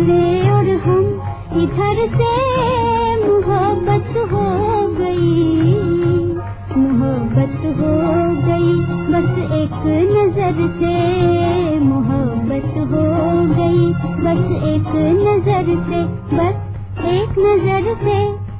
वे और हम इधर से मोहब्बत हो गई, मोहब्बत हो गई बस एक नजर से, मोहब्बत हो गई बस एक नजर से, बस एक नजर से।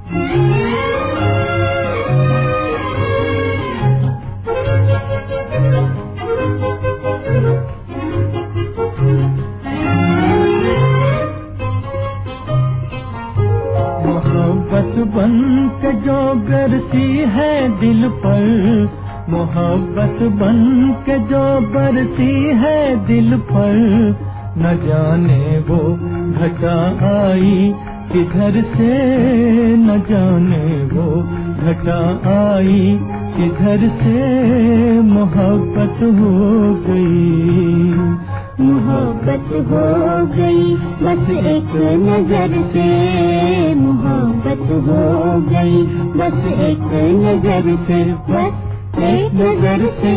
मोहब्बत बन के जो बरसी है दिल पर, मोहब्बत बन के जो बरसी है दिल पर, न जाने वो घटा आई किधर से, न जाने वो घटा आई किधर से, मोहब्बत हो गई, मोहब्बत हो गई बस एक नजर से, मोहब्बत हो गई बस एक नजर से, बस एक नजर से।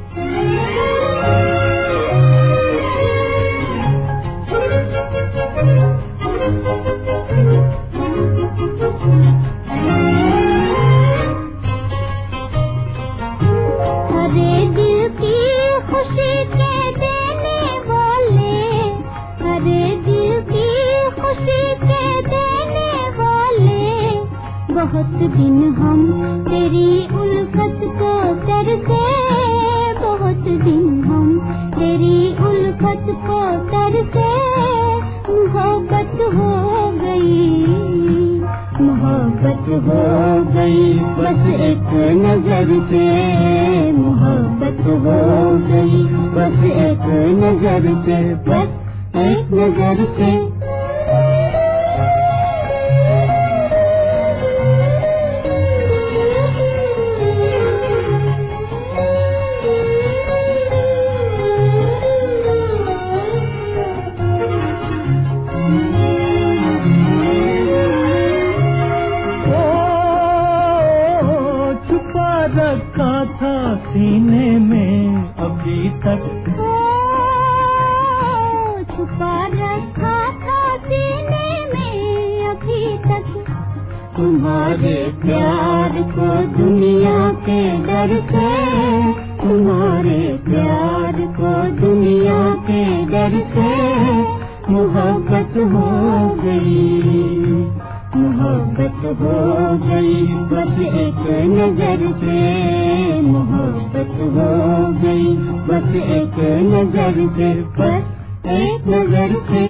हरे दिल की खुशी के देने वाले, हरे दिल की खुशी के देने वाले, बहुत दिन हम तेरी उल्फत को तरसे, बहुत दिन हम तेरी उल्फत को तरसे, मोहब्बत हो गई, मोहब्बत हो गई बस एक नजर से, मोहब्बत हो गई बस एक नजर से, बस एक नजर से। रखा था सीने में अभी तक, छुपा रखा था सीने में अभी तक, तुम्हारे प्यार को दुनिया के डर से, तुम्हारे प्यार को दुनिया के डर से, मोहब्बत हो गई, मोहब्बत हो गई बस एक नजर से, मोहब्बत हो गई बस एक नजर से, बस एक नजर से।